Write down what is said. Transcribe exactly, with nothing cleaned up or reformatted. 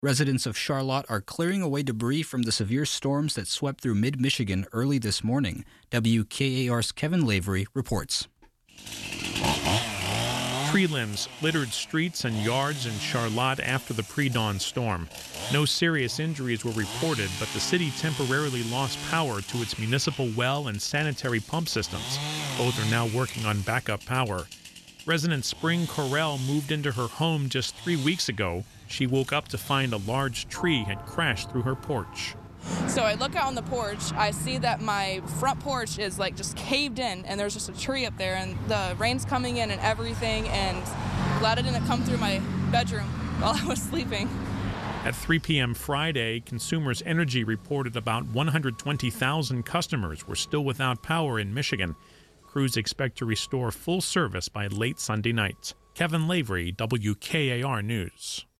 Residents of Charlotte are clearing away debris from the severe storms that swept through mid-Michigan early this morning. W K A R's Kevin Lavery reports. Tree limbs littered streets and yards in Charlotte after the pre-dawn storm. No serious injuries were reported, but the city temporarily lost power to its municipal well and sanitary pump systems. Both are now working on backup power. Resident Spring Correll moved into her home just three weeks ago. She woke up to find a large tree had crashed through her porch. So I look out on the porch, I see that my front porch is like just caved in, and there's just a tree up there, and the rain's coming in and everything, and glad it didn't come through my bedroom while I was sleeping. At three p.m. Friday, Consumers Energy reported about one hundred twenty thousand customers were still without power in Michigan. Crews expect to restore full service by late Sunday night. Kevin Lavery, W K A R News.